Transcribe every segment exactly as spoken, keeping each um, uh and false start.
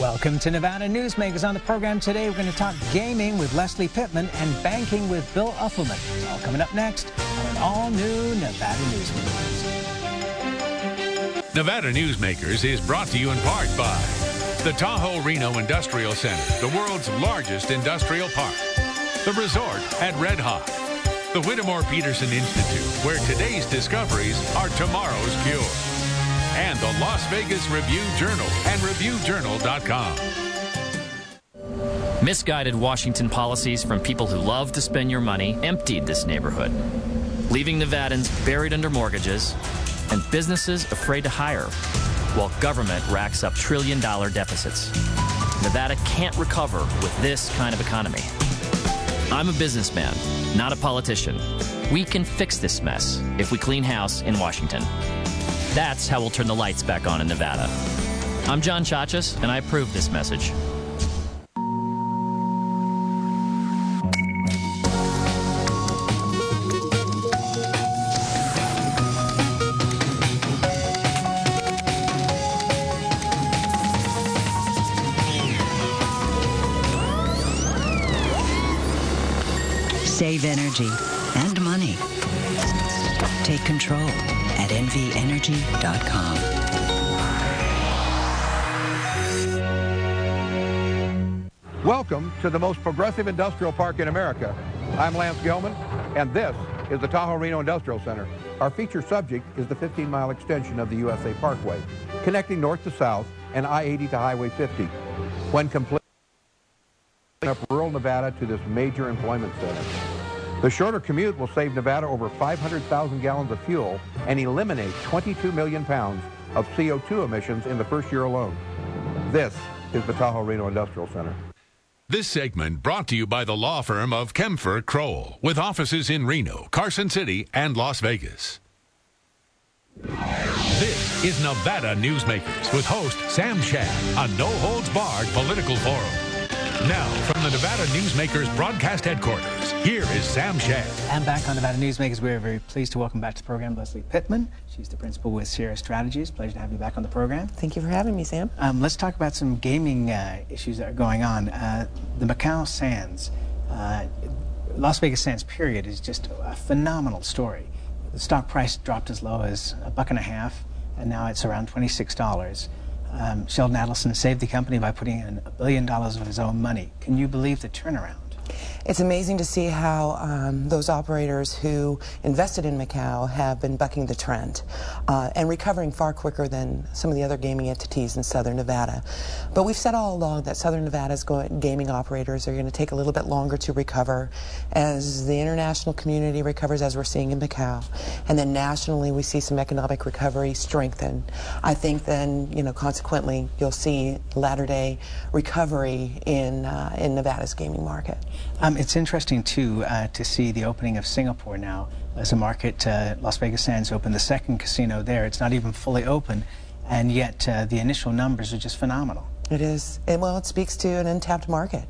Welcome to Nevada Newsmakers. On the program today, we're going to talk gaming with Leslie Pittman and banking with Bill Uffelman. It's all coming up next on an all-new Nevada Newsmakers. Nevada Newsmakers is brought to you in part by the Tahoe Reno Industrial Center, the world's largest industrial park, the resort at Red Hawk, the Whittemore Peterson Institute, where today's discoveries are tomorrow's cure, and the Las Vegas Review-Journal and Review Journal dot com. Misguided Washington policies from people who love to spend your money emptied this neighborhood, leaving Nevadans buried under mortgages and businesses afraid to hire, while government racks up trillion-dollar deficits. Nevada can't recover with this kind of economy. I'm a businessman, not a politician. We can fix this mess if we clean house in Washington. That's how we'll turn the lights back on in Nevada. I'm John Chachas, and I approve this message. Save energy and money. Take control at N V energy dot com. Welcome to the most progressive industrial park in America. I'm Lance Gilman, and this is the Tahoe Reno Industrial Center. Our feature subject is the fifteen mile extension of the U S A Parkway, connecting north to south and I eighty to Highway fifty. When complete, up rural Nevada to this major employment center. The shorter commute will save Nevada over five hundred thousand gallons of fuel and eliminate twenty-two million pounds of C O two emissions in the first year alone. This is the Tahoe Reno Industrial Center. This segment brought to you by the law firm of Kempfer Crowell, with offices in Reno, Carson City, and Las Vegas. This is Nevada Newsmakers with host Sam Shad, a no-holds-barred political forum. Now, from the Nevada Newsmakers broadcast headquarters, here is Sam Shad. And back on Nevada Newsmakers, we're very pleased to welcome back to the program Leslie Pittman. She's the principal with Sierra Strategies. Pleasure to have you back on the program. Thank you for having me, Sam. Um, let's talk about some gaming uh, issues that are going on. Uh, the Macau Sands, uh, Las Vegas Sands, period, is just a phenomenal story. The stock price dropped as low as a buck and a half, and now it's around twenty-six dollars. Um, Sheldon Adelson saved the company by putting in a billion dollars of his own money. Can you believe the turnaround? It's amazing to see how um, those operators who invested in Macau have been bucking the trend uh, and recovering far quicker than some of the other gaming entities in Southern Nevada. But we've said all along that Southern Nevada's going, gaming operators are going to take a little bit longer to recover as the international community recovers, as we're seeing in Macau. And then nationally, we see some economic recovery strengthen. I think then, you know, consequently, you'll see latter-day recovery in, uh, in Nevada's gaming market. Um, it's interesting, too, uh, to see the opening of Singapore now as a market. uh, Las Vegas Sands opened the second casino there. It's not even fully open, and yet uh, the initial numbers are just phenomenal. It is. And, well, it speaks to an untapped market.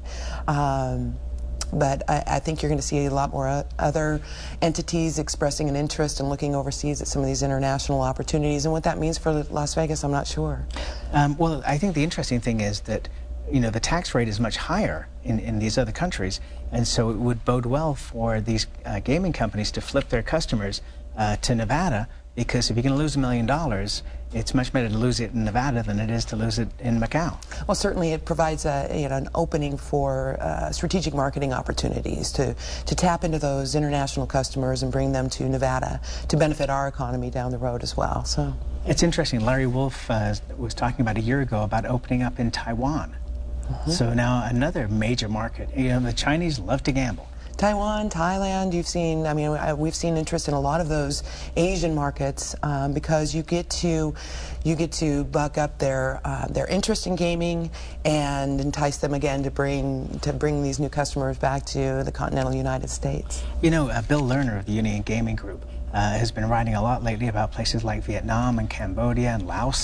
Um, but I, I think you're going to see a lot more uh, other entities expressing an interest in looking overseas at some of these international opportunities. And what that means for Las Vegas, I'm not sure. Um, well, I think the interesting thing is that, you know, the tax rate is much higher in, in these other countries, and so it would bode well for these uh, gaming companies to flip their customers uh, to Nevada, because if you're going to lose a million dollars, it's much better to lose it in Nevada than it is to lose it in Macau. Well, certainly it provides a, you know, an opening for uh, strategic marketing opportunities to, to tap into those international customers and bring them to Nevada to benefit our economy down the road as well. So it's interesting. Larry Wolf uh, was talking about a year ago about opening up in Taiwan. Mm-hmm. So now another major market. You know, the Chinese love to gamble. Taiwan, Thailand, you've seen, I mean, we've seen interest in a lot of those Asian markets um, because you get to, you get to buck up their, uh, their interest in gaming and entice them again to bring, to bring these new customers back to the continental United States. You know, uh, Bill Lerner of the Union Gaming Group uh, has been writing a lot lately about places like Vietnam and Cambodia and Laos.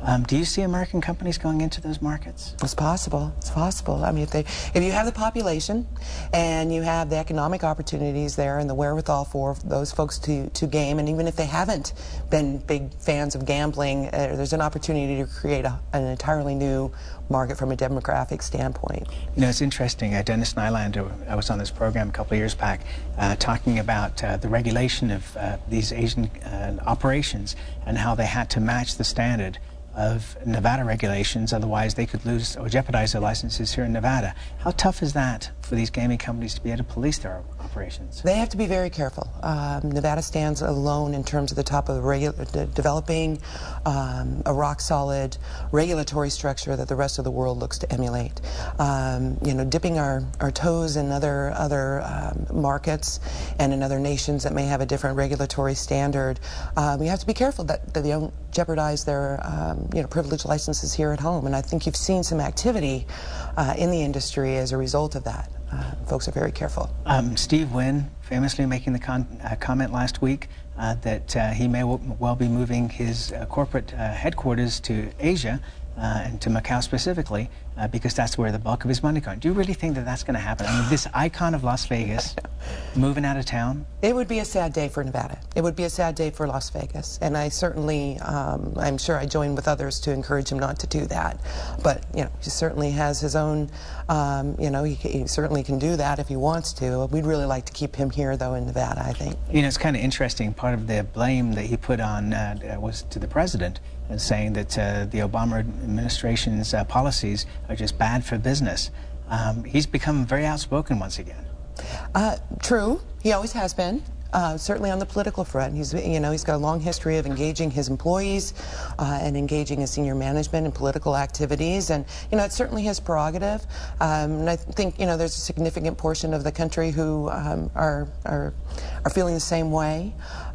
Um, do you see American companies going into those markets? It's possible. It's possible. I mean, if they, if you have the population and you have the economic opportunities there and the wherewithal for those folks to, to game, and even if they haven't been big fans of gambling, uh, there's an opportunity to create a, an entirely new market from a demographic standpoint. You know, it's interesting. Uh, Dennis Nylander, I was on this program a couple of years back, uh, talking about uh, the regulation of uh, these Asian uh, operations and how they had to match the standard of Nevada regulations, otherwise they could lose or jeopardize their licenses here in Nevada. How tough is that for these gaming companies to be able to police their operations? They have to be very careful. Um, Nevada stands alone in terms of the top of the regu de developing um, a rock-solid regulatory structure that the rest of the world looks to emulate. Um, you know, dipping our, our toes in other, other um, markets and in other nations that may have a different regulatory standard, uh, we have to be careful that, that they don't jeopardize their um, you know, privileged licenses here at home. And I think you've seen some activity uh, in the industry as a result of that. Uh, folks are very careful. Um, Steve Wynn famously making the con uh, comment last week uh, that uh, he may w well be moving his uh, corporate uh, headquarters to Asia uh, and to Macau specifically uh, because that's where the bulk of his money goes. Do you really think that that's going to happen? I mean, this icon of Las Vegas moving out of town? It would be a sad day for Nevada. It would be a sad day for Las Vegas. And I certainly, um, I'm sure I join with others to encourage him not to do that. But, you know, he certainly has his own, um, you know, he, he certainly can do that if he wants to. We'd really like to keep him here, though, in Nevada, I think. You know, it's kind of interesting. Part of the blame that he put on uh, was to the president, and saying that uh, the Obama administration's uh, policies are just bad for business. Um, he's become very outspoken once again. Uh, true. He always has been. Uh, certainly on the political front, he's you know he's got a long history of engaging his employees uh, and engaging his senior management in political activities, and you know it's certainly his prerogative. Um, and I think you know there's a significant portion of the country who um, are are are feeling the same way.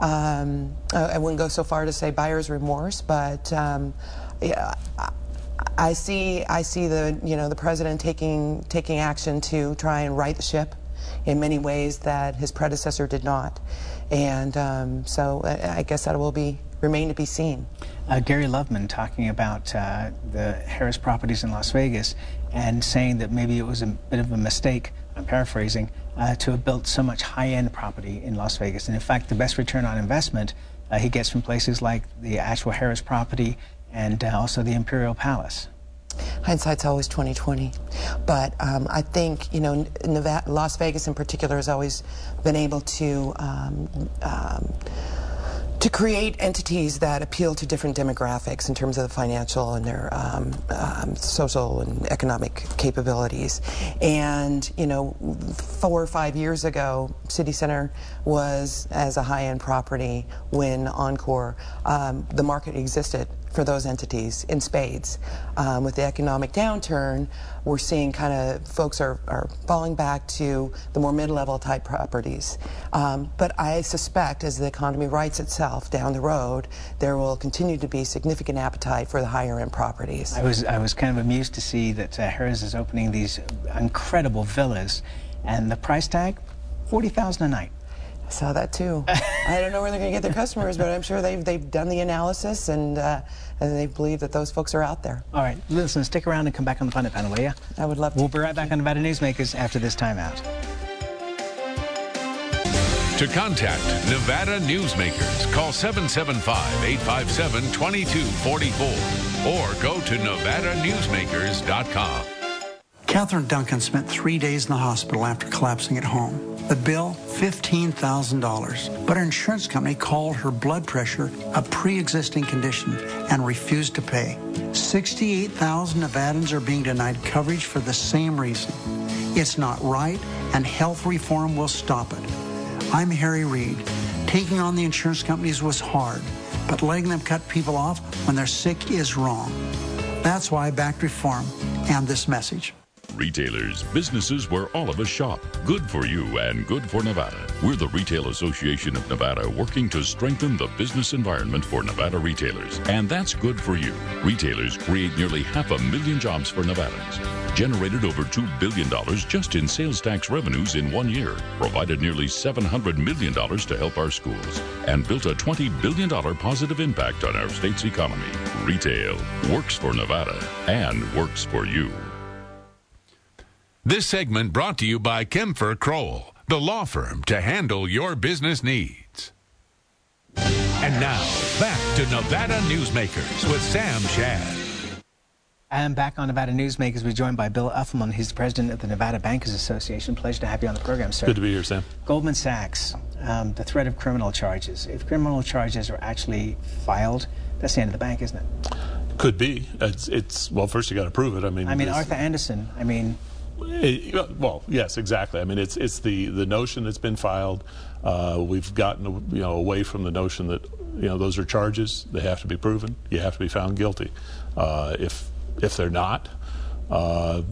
Um, I wouldn't go so far to say buyer's remorse, but um, yeah. I see I see the you know the president taking taking action to try and right the ship in many ways that his predecessor did not, and um, so I guess that will be remain to be seen. Uh, Gary Loveman talking about uh, the Harris properties in Las Vegas and saying that maybe it was a bit of a mistake, I'm paraphrasing, uh, to have built so much high-end property in Las Vegas. And in fact, the best return on investment uh, he gets from places like the actual Harris property and uh, also the Imperial Palace. Hindsight's always twenty twenty, but um, I think you know Nevada, Las Vegas in particular has always been able to um, um, to create entities that appeal to different demographics in terms of the financial and their um, um, social and economic capabilities. And you know, four or five years ago, City Center was as a high-end property when Encore, um, the market existed for those entities in spades. Um, with the economic downturn, we're seeing kind of folks are, are falling back to the more mid-level type properties. Um, but I suspect as the economy rights itself down the road, there will continue to be significant appetite for the higher end properties. I was, I was kind of amused to see that uh, Harris is opening these incredible villas, and the price tag, forty thousand dollars a night. I saw that too. I don't know where they're going to get their customers, but I'm sure they've, they've done the analysis and, uh, and they believe that those folks are out there. All right, listen, stick around and come back on the Pundit Panel, will you? I would love to. We'll be right back on Nevada Newsmakers after this timeout. To contact Nevada Newsmakers, call seven seven five, eight five seven, two two four four or go to nevada newsmakers dot com. Catherine Duncan spent three days in the hospital after collapsing at home. The bill, fifteen thousand dollars. But her insurance company called her blood pressure a pre-existing condition and refused to pay. sixty-eight thousand Nevadans are being denied coverage for the same reason. It's not right, and health reform will stop it. I'm Harry Reid. Taking on the insurance companies was hard, but letting them cut people off when they're sick is wrong. That's why I backed reform and this message. Retailers, businesses where all of us shop. Good for you and good for Nevada. We're the Retail Association of Nevada, working to strengthen the business environment for Nevada retailers. And that's good for you. Retailers create nearly half a million jobs for Nevadans, generated over two billion dollars just in sales tax revenues in one year, provided nearly seven hundred million dollars to help our schools, and built a twenty billion dollars positive impact on our state's economy. Retail works for Nevada and works for you. This segment brought to you by Kempfer Kroll, the law firm to handle your business needs. And now, back to Nevada Newsmakers with Sam Shad. And back on Nevada Newsmakers, we're joined by Bill Uffelman. He's the president of the Nevada Bankers Association. Pleasure to have you on the program, sir. Good to be here, Sam. Goldman Sachs, um, the threat of criminal charges. If criminal charges are actually filed, that's the end of the bank, isn't it? Could be. It's, it's well, first you got to prove it. I mean, I mean, Arthur Andersen, I mean... It, well, yes, exactly. I mean, it's it's the, the notion that's been filed. Uh, we've gotten you know away from the notion that you know those are charges. They have to be proven. You have to be found guilty. Uh, if if they're not, uh,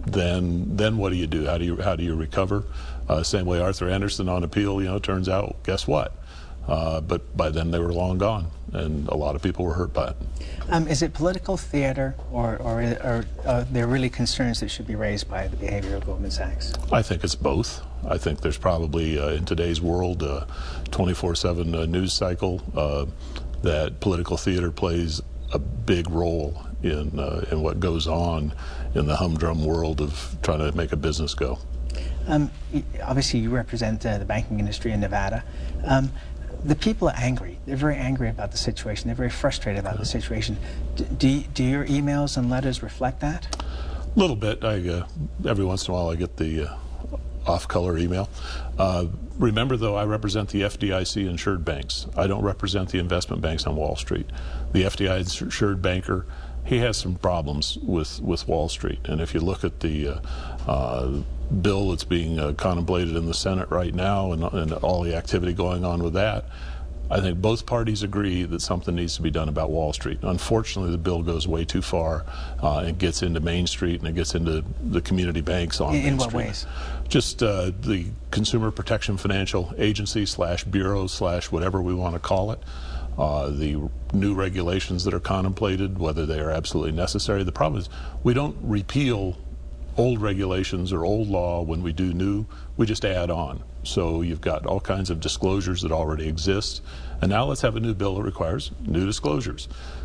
then then what do you do? How do you how do you recover? Uh, same way Arthur Andersen on appeal. You know, turns out, guess what? Uh, but by then they were long gone, and a lot of people were hurt by it. Um, is it political theater, or, or, or uh, there really concerns that should be raised by the behavior of Goldman Sachs? I think it's both. I think there's probably, uh, in today's world, a twenty-four seven uh, news cycle uh, that political theater plays a big role in, uh, in what goes on in the humdrum world of trying to make a business go. Um, obviously, you represent uh, the banking industry in Nevada. Um, The people are angry. They're very angry about the situation. They're very frustrated about the situation. D do, do your emails and letters reflect that? A little bit. I, uh, every once in a while I get the uh, off-color email. Uh, remember, though, I represent the F D I C insured banks. I don't represent the investment banks on Wall Street. The F D I C insured banker, he has some problems with, with Wall Street. And if you look at the uh, uh, bill that's being uh, contemplated in the Senate right now and, and all the activity going on with that, I think both parties agree that something needs to be done about Wall Street. Unfortunately, the bill goes way too far uh, and gets into Main Street and it gets into the community banks on in, Main in what Street. ways? Just uh, the Consumer Protection Financial Agency slash Bureau slash whatever we want to call it. Uh, the new regulations that are contemplated, whether they are absolutely necessary. The problem is we don't repeal old regulations or old law when we do new, we just add on. So you've got all kinds of disclosures that already exist, and now let's have a new bill that requires new disclosures.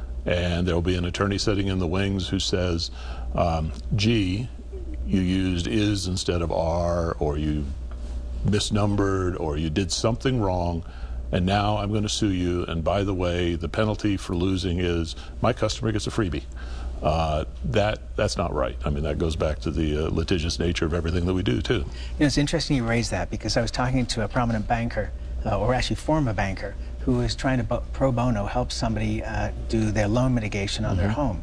And there will be an attorney sitting in the wings who says, um, gee, you used is instead of are, or you misnumbered, or you did something wrong, and now I'm going to sue you, and by the way, the penalty for losing is my customer gets a freebie. Uh, that that's not right. I mean, that goes back to the uh, litigious nature of everything that we do, too. You know, it's interesting you raise that, because I was talking to a prominent banker, uh, or actually former banker, who is trying to bo pro bono help somebody uh, do their loan mitigation on mm-hmm. their home.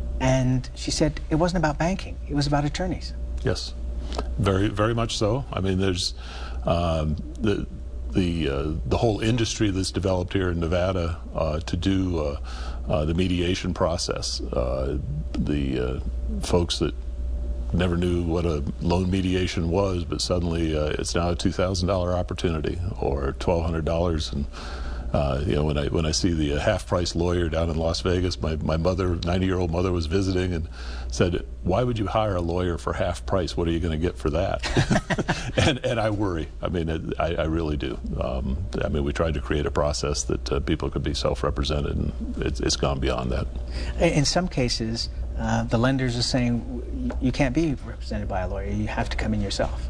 And she said it wasn't about banking, it was about attorneys. Yes, very, very much so. I mean, there's um, the the uh, the whole industry that's developed here in Nevada uh, to do uh, uh, the mediation process. Uh, the uh, folks that never knew what a loan mediation was, but suddenly uh, it's now a two thousand dollar opportunity or twelve hundred dollars. And uh, you know, when I when I see the uh, half-price lawyer down in Las Vegas, my my mother, ninety-year-old mother, was visiting and said, "Why would you hire a lawyer for half price? What are you going to get for that?" and and I worry. I mean, it, I, I really do. Um, I mean, we tried to create a process that uh, people could be self-represented, and it's, it's gone beyond that. In some cases, uh, the lenders are saying you can't be represented by a lawyer. You have to come in yourself.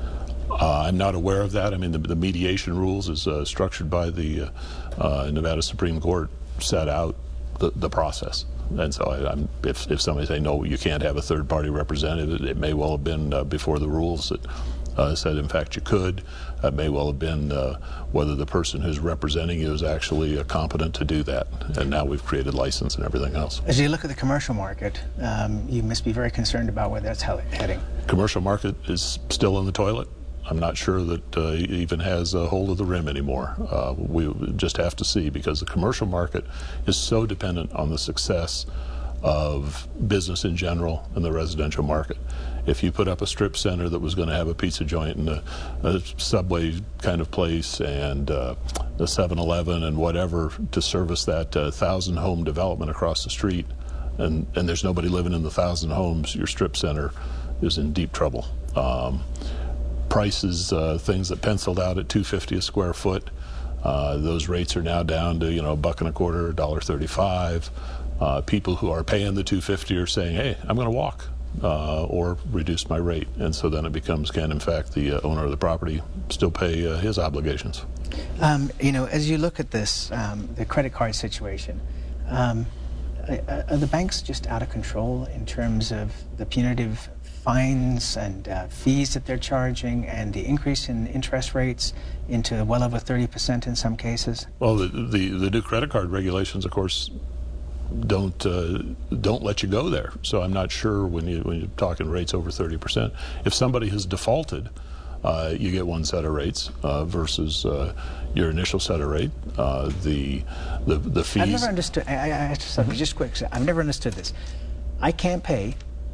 Uh, I'm not aware of that. I mean, the, the mediation rules is uh, structured by the uh, uh, Nevada Supreme Court, set out the, the process. And so I, I'm, if, if somebody say, no, you can't have a third-party representative, it may well have been uh, before the rules that uh, said, in fact, you could. It may well have been uh, whether the person who's representing you is actually uh, competent to do that. And now we've created license and everything else. As you look at the commercial market, um, you must be very concerned about where that's heading. Commercial market is still in the toilet. I'm not sure that uh, it even has a hold of the rim anymore. Uh, we just have to see, because the commercial market is so dependent on the success of business in general and the residential market. if you put up a strip center that was going to have a pizza joint and a, a Subway kind of place and uh, a seven eleven and whatever to service that uh, thousand home development across the street, and, and there's nobody living in the thousand homes, your strip center is in deep trouble. Um, prices, uh, things that penciled out at two fifty a square foot, uh, those rates are now down to, you know, a buck and a quarter, a dollar thirty-five. Uh, people who are paying the two fifty are saying, hey, I'm going to walk uh, or reduce my rate. And so then it becomes, can in fact the uh, owner of the property still pay uh, his obligations? Um, you know, as you look at this, um, the credit card situation, um, are, are the banks just out of control in terms of the punitive fines and uh, fees that they're charging and the increase in interest rates into well over thirty percent in some cases? Well, the, the, the new credit card regulations, of course, don't uh, don't let you go there. So I'm not sure when, you, when you're talking rates over thirty percent. If somebody has defaulted, uh, you get one set of rates uh, versus uh, your initial set of rate. Uh, the, the, the fees... I've never understood... I, I, I have to stop you just quick. I've never understood this. I can't pay,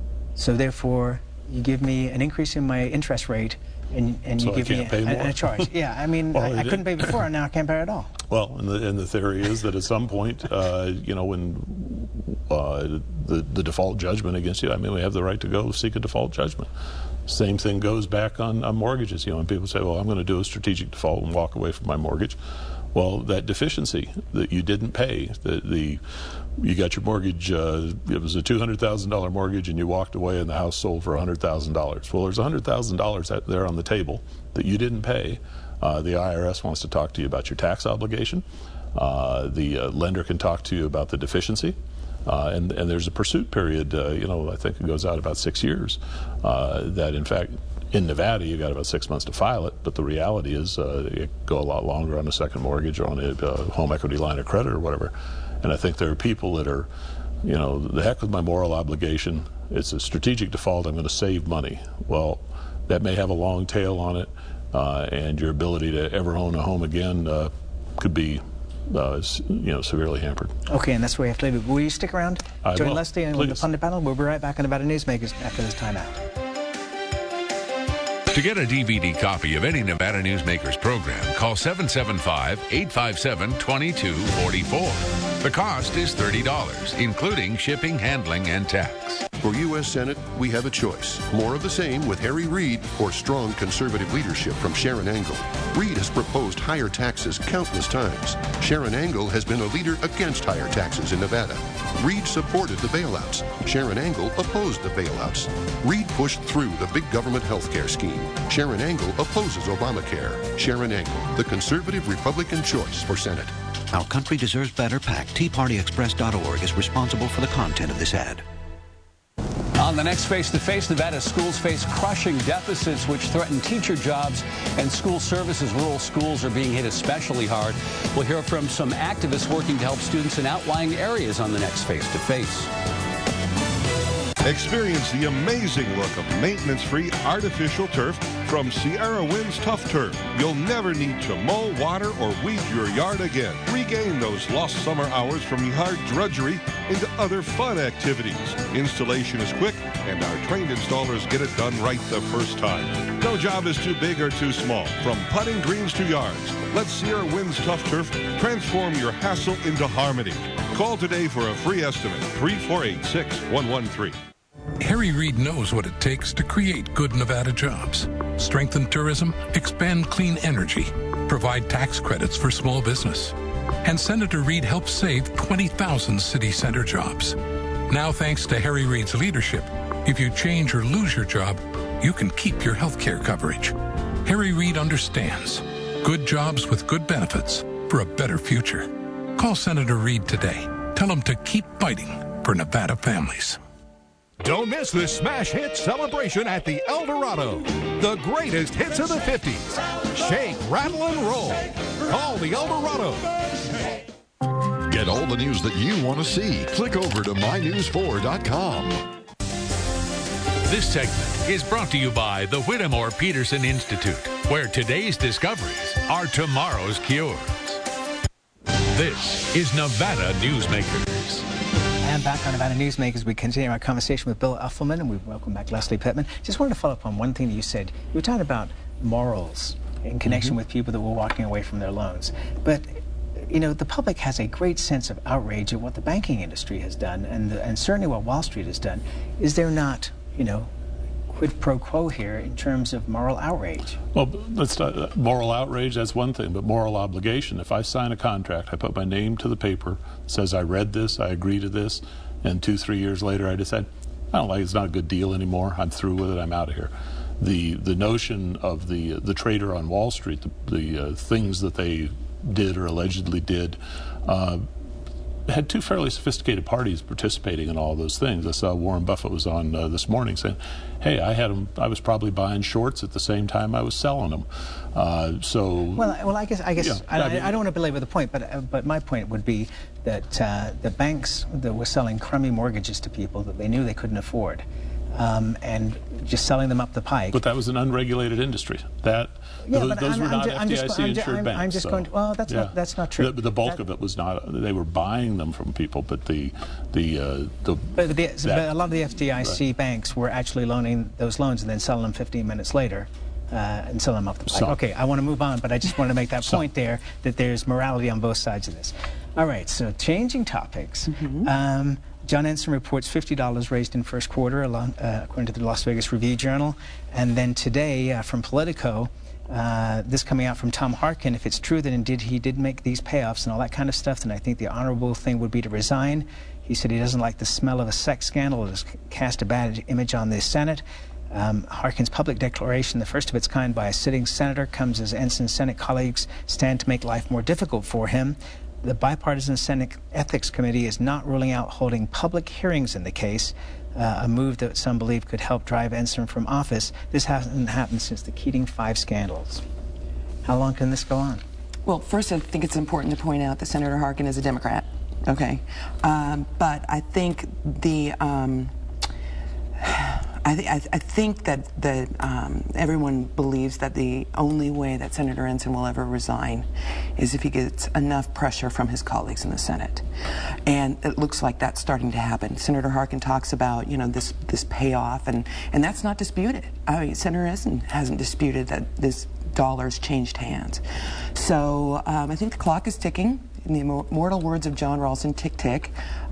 so therefore you give me an increase in my interest rate and, and you so give me a, a, a charge. Yeah, I mean, well, I, I couldn't pay before, and now I can't pay at all. Well, and the, and the theory is that at some point, uh, you know, when uh, the, the default judgment against you, I mean, we have the right to go seek a default judgment. Same thing goes back on, on mortgages. You know, when people say, well, I'm going to do a strategic default and walk away from my mortgage. Well, that deficiency that you didn't pay, the, the you got your mortgage, uh, it was a two hundred thousand dollar mortgage and you walked away and the house sold for one hundred thousand dollars. Well, there's one hundred thousand dollars out there on the table that you didn't pay. Uh, the I R S wants to talk to you about your tax obligation. Uh, the uh, lender can talk to you about the deficiency. Uh, and, and there's a pursuit period, uh, you know, I think it goes out about six years, uh, that in fact, in Nevada, you got about six months to file it, but the reality is uh, it go a lot longer on a second mortgage or on a uh, home equity line of credit or whatever. And I think there are people that are, you know, the heck with my moral obligation. It's a strategic default. I'm going to save money. Well, that may have a long tail on it, uh, and your ability to ever own a home again uh, could be Uh, you know, severely hampered. Okay, and that's where we have to leave it. Will you stick around? I Join will. Leslie and Please. with the Pundit Panel. We'll be right back on Nevada Newsmakers after this timeout. To get a D V D copy of any Nevada Newsmakers program, call seven seven five, eight five seven, two two four four. The cost is thirty dollars, including shipping, handling, and tax. For U S Senate, we have a choice. More of the same with Harry Reid or strong conservative leadership from Sharon Angle. Reid has proposed higher taxes countless times. Sharon Angle has been a leader against higher taxes in Nevada. Reid supported the bailouts. Sharon Angle opposed the bailouts. Reid pushed through the big government health care scheme. Sharon Angle opposes Obamacare. Sharon Angle, the conservative Republican choice for Senate. Our Country Deserves Better PAC, tea party express dot org, is responsible for the content of this ad. On the next Face to Face, Nevada schools face crushing deficits which threaten teacher jobs and school services. Rural schools are being hit especially hard. We'll hear from some activists working to help students in outlying areas on the next Face to Face. Experience the amazing look of maintenance-free artificial turf from Sierra Winds Tough Turf. You'll never need to mow, water, or weed your yard again. Regain those lost summer hours from yard drudgery into other fun activities. Installation is quick, and our trained installers get it done right the first time. No job is too big or too small. From putting greens to yards, let Sierra Winds Tough Turf transform your hassle into harmony. Call today for a free estimate, three four eight, six one one three. Harry Reid knows what it takes to create good Nevada jobs, strengthen tourism, expand clean energy, provide tax credits for small business. And Senator Reid helped save twenty thousand city center jobs. Now, thanks to Harry Reid's leadership, if you change or lose your job, you can keep your health care coverage. Harry Reid understands. Good jobs with good benefits for a better future. Call Senator Reid today. Tell him to keep fighting for Nevada families. Don't miss the smash hit celebration at the El Dorado. The greatest hits of the fifties. Shake, rattle, and roll. Call the El Dorado. Get all the news that you want to see. Click over to my news four dot com. This segment is brought to you by the Whittemore Peterson Institute, where today's discoveries are tomorrow's cures. This is Nevada Newsmakers. And back on Nevada Newsmakers, we continue our conversation with Bill Uffelman, and we welcome back Leslie Pittman. Just wanted to follow up on one thing that you said. You were talking about morals in connection mm-hmm. with people that were walking away from their loans. But, you know, the public has a great sense of outrage at what the banking industry has done, and, the, and certainly what Wall Street has done. Is there not, you know, quid pro quo here in terms of moral outrage? Well, let's not, moral outrage, that's one thing, but moral obligation. If I sign a contract, I put my name to the paper, says I read this, I agree to this, and two, three years later I decide, I don't like it, it's not a good deal anymore, I'm through with it, I'm out of here. The the notion of the the trader on Wall Street, the, the uh, things that they did or allegedly did, uh, had two fairly sophisticated parties participating in all those things. I saw Warren Buffett was on uh, this morning saying, "Hey, I had them. I was probably buying shorts at the same time I was selling them." Uh, so well, well, I guess I guess yeah, I, I, mean, I don't want to belabor the point, but uh, but my point would be that uh, the banks that were selling crummy mortgages to people that they knew they couldn't afford, um, and just selling them up the pike. But that was an unregulated industry. That yeah, those, but those I'm, were not I'm just, F D I C insured I'm, banks. I'm just so, going to, well, that's yeah. not that's not true. The, the bulk that, of it was not. They were buying them from people, but the the uh, the. But, the, that, but a lot of the F D I C right. banks were actually loaning those loans and then selling them fifteen minutes later. Uh, and selling them up the pike. So, okay, I want to move on, but I just want to make that so, point there that there's morality on both sides of this. All right, so changing topics. Mm-hmm. um, John Ensign reports fifty dollars raised in first quarter, along, uh, according to the Las Vegas Review-Journal. And then today uh, from Politico, uh, this coming out from Tom Harkin, if it's true that indeed he did make these payoffs and all that kind of stuff, then I think the honorable thing would be to resign. He said he doesn't like the smell of a sex scandal. It has cast a bad image on the Senate. Um, Harkin's public declaration, the first of its kind by a sitting senator, comes as Ensign's Senate colleagues stand to make life more difficult for him. The bipartisan Senate Ethics Committee is not ruling out holding public hearings in the case, uh, a move that some believe could help drive Ensign from office. This hasn't happened since the Keating Five scandals. How long can this go on? Well, first, I think it's important to point out that Senator Harkin is a Democrat. Okay, um, but I think the. Um, I, th I, th I think that the, um, everyone believes that the only way that Senator Ensign will ever resign is if he gets enough pressure from his colleagues in the Senate. And it looks like that's starting to happen. Senator Harkin talks about, you know, this, this payoff, and, and that's not disputed. I mean, Senator Ensign hasn't disputed that this dollars changed hands. So um, I think the clock is ticking. In the immortal words of John Ralston, tick, tick.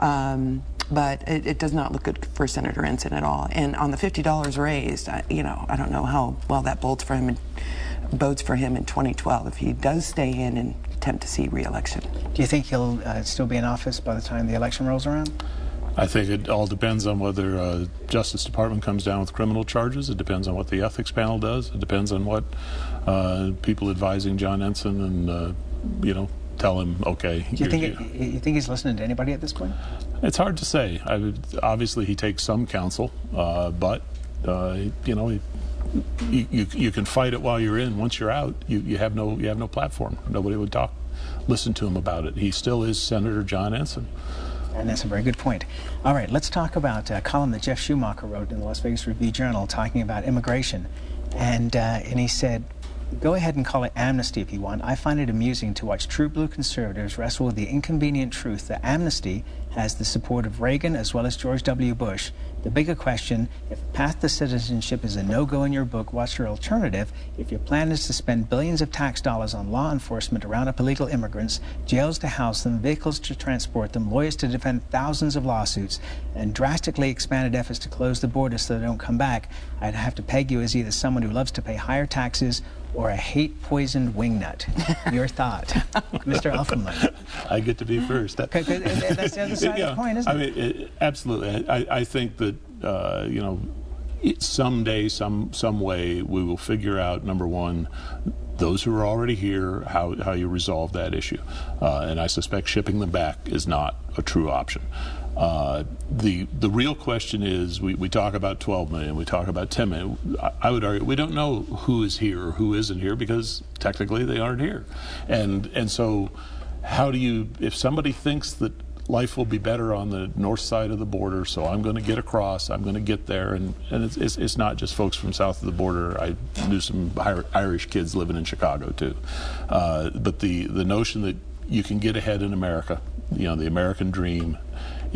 Um, But it, it does not look good for Senator Ensign at all. And on the fifty dollars raised, I, you know, I don't know how well that bodes for him in, bodes for him in twenty twelve if he does stay in and attempt to see re-election. Do you think he'll uh, still be in office by the time the election rolls around? I think it all depends on whether uh, Justice Department comes down with criminal charges. It depends on what the ethics panel does. It depends on what uh, people advising John Ensign and, uh, you know, tell him, okay. Do you think, it, you think he's listening to anybody at this point? It's hard to say. I would, obviously, he takes some counsel, uh, but, uh, you know, he, you, you, you can fight it while you're in. Once you're out, you, you, have no, you have no platform. Nobody would talk, listen to him about it. He still is Senator John Ensign. And that's a very good point. All right, let's talk about a column that Jeff Schumacher wrote in the Las Vegas Review-Journal talking about immigration. And, uh, and he said, go ahead and call it amnesty if you want. I find it amusing to watch true blue conservatives wrestle with the inconvenient truth that amnesty has the support of Reagan as well as George W. Bush. The bigger question, if path to citizenship is a no-go in your book, what's your alternative? If your plan is to spend billions of tax dollars on law enforcement to round up illegal immigrants, jails to house them, vehicles to transport them, lawyers to defend thousands of lawsuits, and drastically expanded efforts to close the border so they don't come back, I'd have to peg you as either someone who loves to pay higher taxes or a hate-poisoned wingnut. Your thought, Mister Uffelman. I get to be first. That, that's the other side yeah, of the coin, isn't I it? mean, it, absolutely. I, I think that, uh, you know, it, someday, some some way, we will figure out, number one, those who are already here, how, how you resolve that issue. Uh, and I suspect shipping them back is not a true option. Uh, the the real question is, we, we talk about twelve million, we talk about ten million. I, I would argue we don't know who is here or who isn't here because technically they aren't here. And and so how do you, if somebody thinks that life will be better on the north side of the border, so I'm going to get across, I'm going to get there, and, and it's, it's, it's not just folks from south of the border. I knew some Irish kids living in Chicago too. Uh, but the, the notion that you can get ahead in America, you know, the American dream, it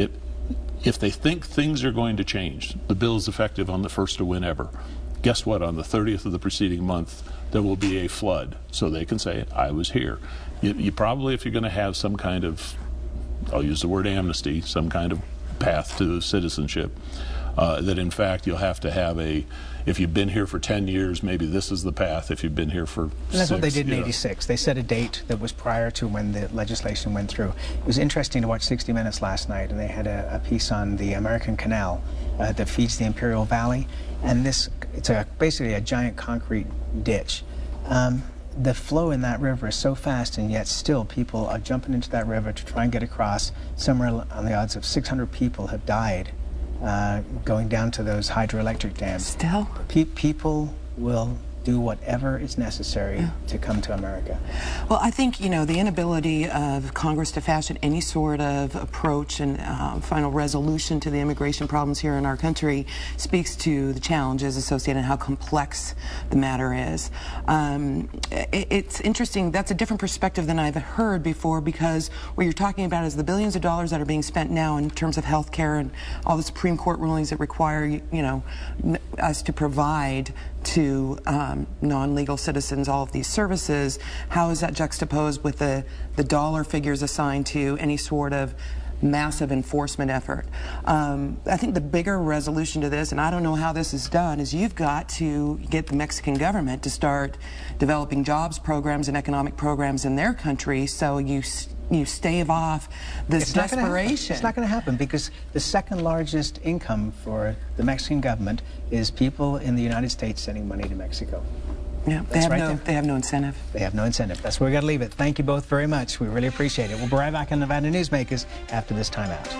if they think things are going to change, the bill is effective on the first of whenever. Guess what? On the thirtieth of the preceding month, there will be a flood. So they can say, I was here. You, you probably, if you're going to have some kind of, I'll use the word amnesty, some kind of path to citizenship, uh, that in fact you'll have to have a, if you've been here for ten years, maybe this is the path. If you've been here for and that's six, what they did in you know. eighty-six. They set a date that was prior to when the legislation went through. It was interesting to watch sixty minutes last night, and they had a, a piece on the American Canal uh, that feeds the Imperial Valley. And this, it's a, basically a giant concrete ditch. Um, the flow in that river is so fast, and yet still people are jumping into that river to try and get across. Somewhere on the odds of six hundred people have died uh, going down to those hydroelectric dams. Still? Pe people will do whatever is necessary yeah. to come to America. Well, I think, you know, the inability of Congress to fashion any sort of approach and uh, final resolution to the immigration problems here in our country speaks to the challenges associated and how complex the matter is. Um, it, it's interesting, that's a different perspective than I've heard before, because what you're talking about is the billions of dollars that are being spent now in terms of health care and all the Supreme Court rulings that require, you know, us to provide to um, non-legal citizens all of these services. How is that juxtaposed with the, the dollar figures assigned to any sort of massive enforcement effort? Um, I think the bigger resolution to this, and I don't know how this is done, is you've got to get the Mexican government to start developing jobs programs and economic programs in their country, so you you stave off this it's not desperation. It's not going to happen, because the second largest income for the Mexican government is people in the United States sending money to Mexico. Yeah, they have, right no, they have no incentive. They have no incentive. That's where we got to leave it. Thank you both very much. We really appreciate it. We'll be right back on Nevada Newsmakers after this time out.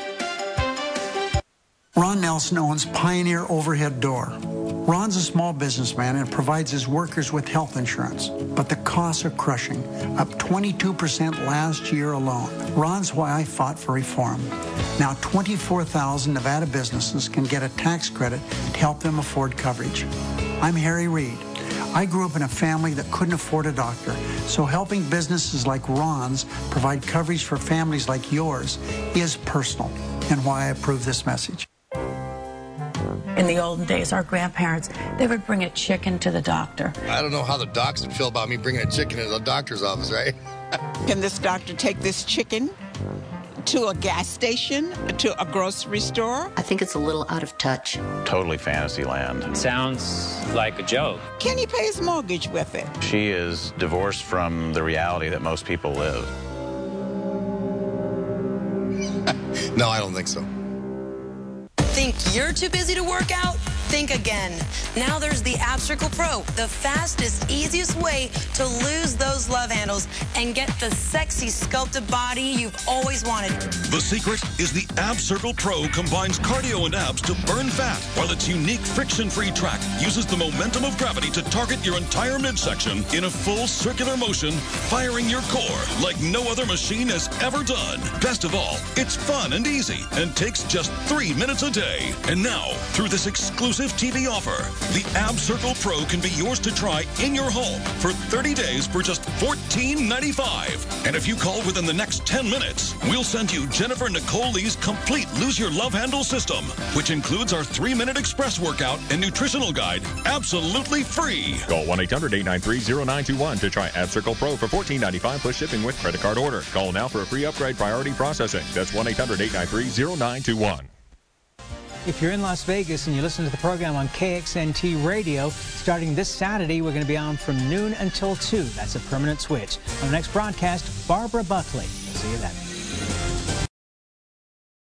Ron Nelson owns Pioneer Overhead Door. Ron's a small businessman and provides his workers with health insurance, but the costs are crushing, up twenty-two percent last year alone. Ron's why I fought for reform. Now twenty-four thousand Nevada businesses can get a tax credit to help them afford coverage. I'm Harry Reid. I grew up in a family that couldn't afford a doctor, so helping businesses like Ron's provide coverage for families like yours is personal, and why I approve this message. In the olden days, our grandparents, they would bring a chicken to the doctor. I don't know how the docs would feel about me bringing a chicken to the doctor's office, right? Can this doctor take this chicken to a gas station, to a grocery store? I think it's a little out of touch. Totally fantasy land. Sounds like a joke. Can he pay his mortgage with it? She is divorced from the reality that most people live. No, I don't think so. Think you're too busy to work out? Think again. Now there's the Abcircle Pro, the fastest, easiest way to lose those love handles and get the sexy sculpted body you've always wanted. The secret is the Abcircle Pro combines cardio and abs to burn fat, while its unique friction-free track uses the momentum of gravity to target your entire midsection in a full circular motion, firing your core like no other machine has ever done. Best of all, it's fun and easy and takes just three minutes a day. And now, through this exclusive T V offer, the Abcircle Pro can be yours to try in your home for thirty days for just fourteen ninety-five. And if you call within the next ten minutes, we'll send you Jennifer Nicole Lee's complete Lose Your Love Handle system, which includes our three-minute express workout and nutritional guide, absolutely free. Call one eight hundred, eight nine three, zero nine two one to try Abcircle Pro for fourteen ninety-five plus shipping with credit card order. Call now for a free upgrade priority processing. That's one eight hundred, eight nine three, zero nine two one. If you're in Las Vegas and you listen to the program on K X N T Radio, starting this Saturday, we're going to be on from noon until two. That's a permanent switch. On the next broadcast, Barbara Buckley. We'll see you then.